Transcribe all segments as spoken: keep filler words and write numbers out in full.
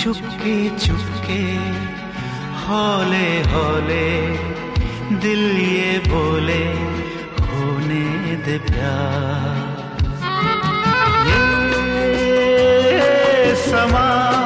चुपके चुपके हौले हौले दिल ये बोले होने दे प्यार। ये समा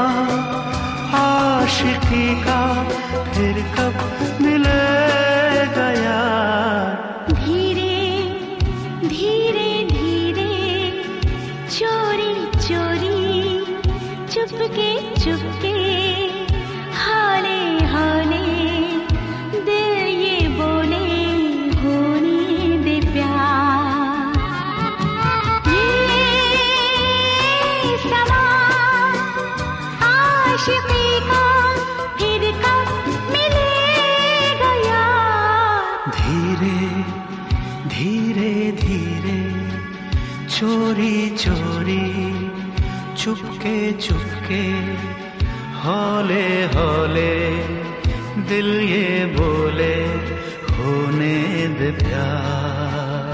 आशिकी का फिर कब मिलेगा यार। धीरे धीरे धीरे चोरी चोरी चुपके चुपके हौले हौले दिल ये बोले होने दे प्यार। ये समा आशिकी का फिर कब मिलेगा यार। धीरे धीरे धीरे चोरी चोरी चुपके चुपके हौले हौले दिल ये बोले होने दे प्यार।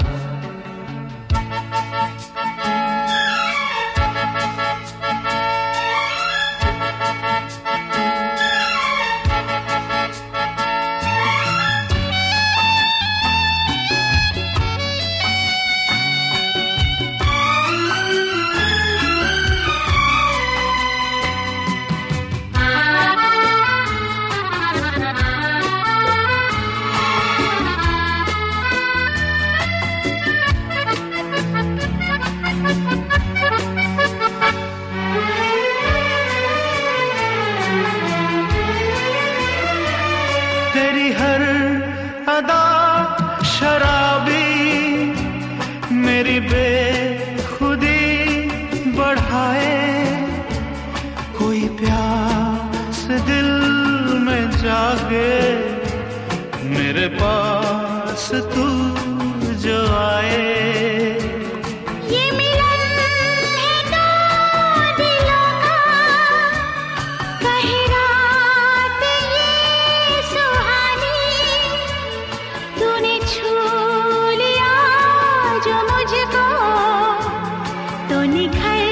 तेरी हर अदा शराबी मेरी बेखुदी बढ़ाए। कोई प्यास दिल में जागे मेरे पास तू जो आए। ये मिलन है दो दिलों का कहे रात ये सुहानी। तूने छू लिया जो मुझको तो निखर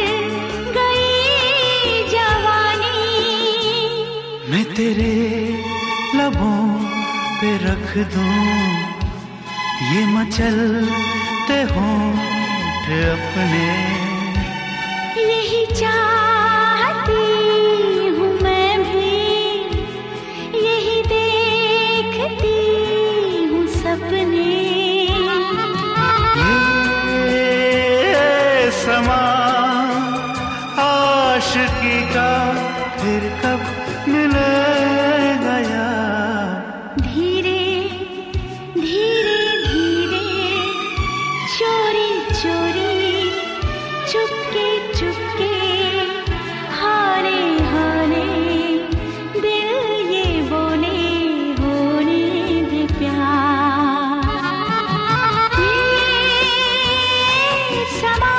गई जवानी। मैं तेरे लबों पे रख दूं ये मचलते होंठ अपने। यही चाहती हूँ मैं भी यही देखती हूँ सपने। ये समा आशिकी का फिर कब मिलेगा यार। धीरे धीरे धीरे चोरी चोरी चुपके चुपके हौले हौले दिल ये बोले होने दे प्यार। ये समा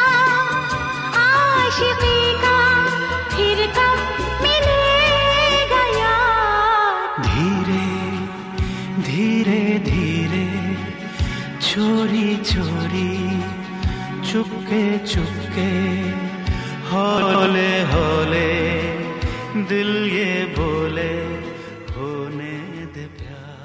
आशिकी का फिर कब मिलेगा यार। धीरे धीरे धीरे चोरी चोरी चुपके चुपके हौले हौले दिल ये बोले होने दे प्यार।